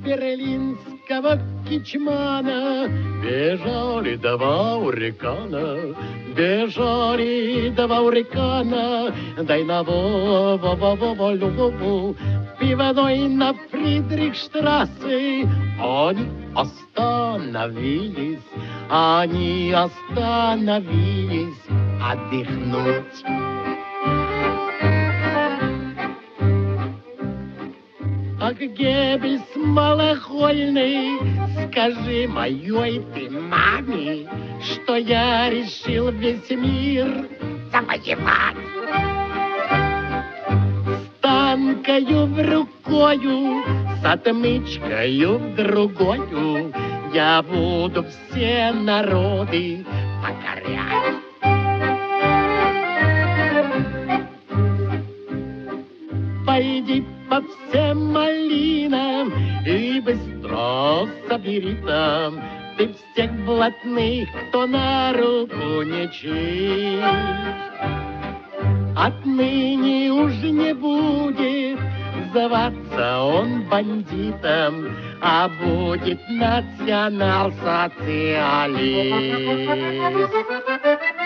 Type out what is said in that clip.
берлинского кичмана бежали два урикана, бежали два урикана, дай на во-во-во-во-во-во-во, пивной на Фридрихштрассе. Они остановились отдохнуть. Ах, Геббельс малохольный, скажи моей ты маме, что я решил весь мир завоевать. С танкою в рукою, с отмычкою в другою я буду все народы покорять. Пойди по всем малинам и быстро собери там ты всех блатных, кто на руку не чист. Отныне уж не будет зваться он бандитом, а будет национал-социалист.